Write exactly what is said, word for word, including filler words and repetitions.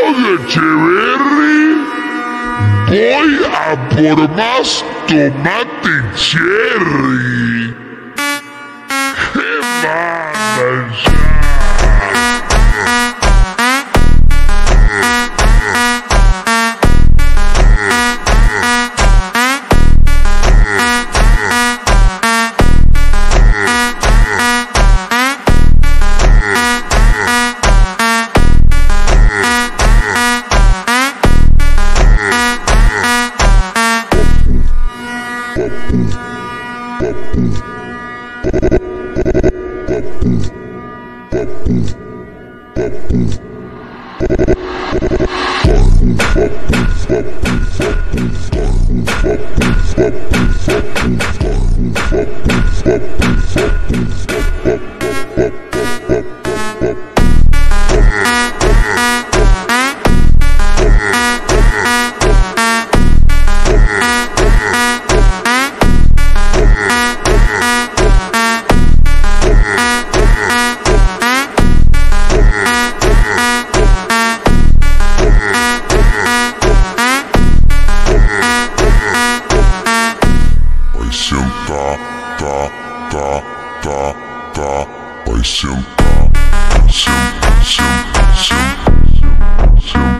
Echeverry, voy a por más tomate cherry. ¡Qué mala! Tá, tá, tá, tá, vai sentar, senta, senta, senta, senta.